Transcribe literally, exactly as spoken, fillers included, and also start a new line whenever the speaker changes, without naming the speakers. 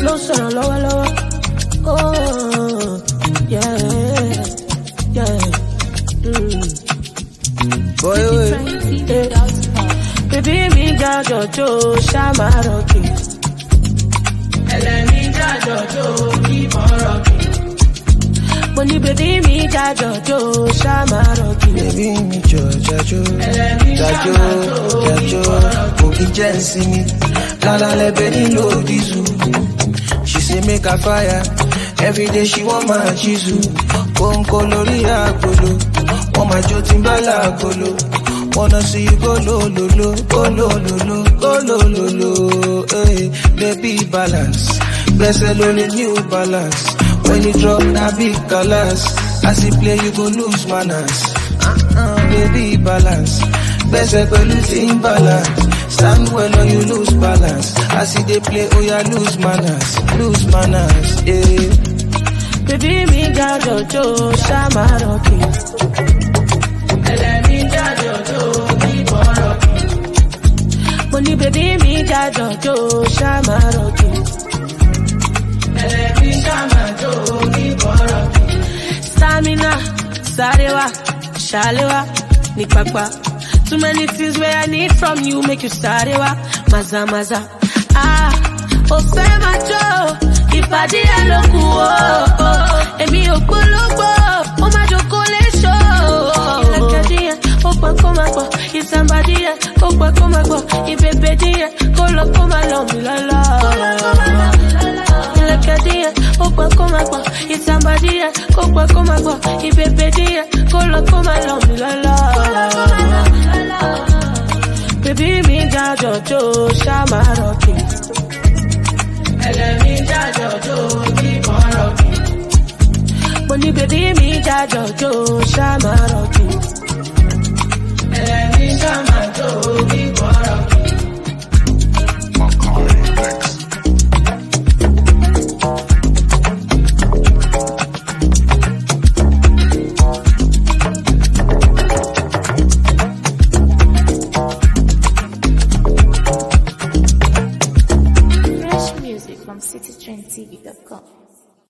ló sọ̀rọ̀ lọ́wọ́lọ́wọ́. Oh, yeah, yeah. Mm.
Boy, wait.
Yeah. Baby, mi jajo jo, shama rocky.
Eleni jajo jo, keep on rocking.
Money, baby, mi jajo jo, shama rocky.
Baby, mi jo, jajo, jajo, jajo. Obi jensi mi, la la le beni lo dizu. She say make a fire, every day she want my chizu. Konko lori agolo, want my jo timbala agolo. Wanna see you go low, low, low, go low, low, low, go low, low, low. Hey, baby balance, bless a lonely new balance. When you drop na big colors, as you play you go lose manners. Uh-uh, baby balance, bless a losing balance. Stand well or you lose balance. As you they play, oh yeah, lose manners, lose manners. Yeah.
Baby, me jajo jo, shama rocky.
Eleni jajo jo, keep on rocking.
Money, baby, me jajo jo, shama rocky.
Eleni shama jo, keep on rocking.
Stamina, sarewa, shalewa, ni papa. Too many things where I need from you, make you sarewa, maza maza. Ah, oh fema jo, ifadi aloku oh oh. Emi okolobo, oh ma joko le show. Ilekadiye, oh pa koma kwa, isambadiye, oh pa koma kwa, ibebediye, kolo koma lo mi la la. Ilekadiye, oh pa koma kwa, isambadiye, oh pa koma kwa, ibebediye, kolo koma lo mi la la. Baby, me jajo jo, shama rocky.
Eleni jajo jo, keep on rocking.
Money, baby, me jajo jo, shama rocky.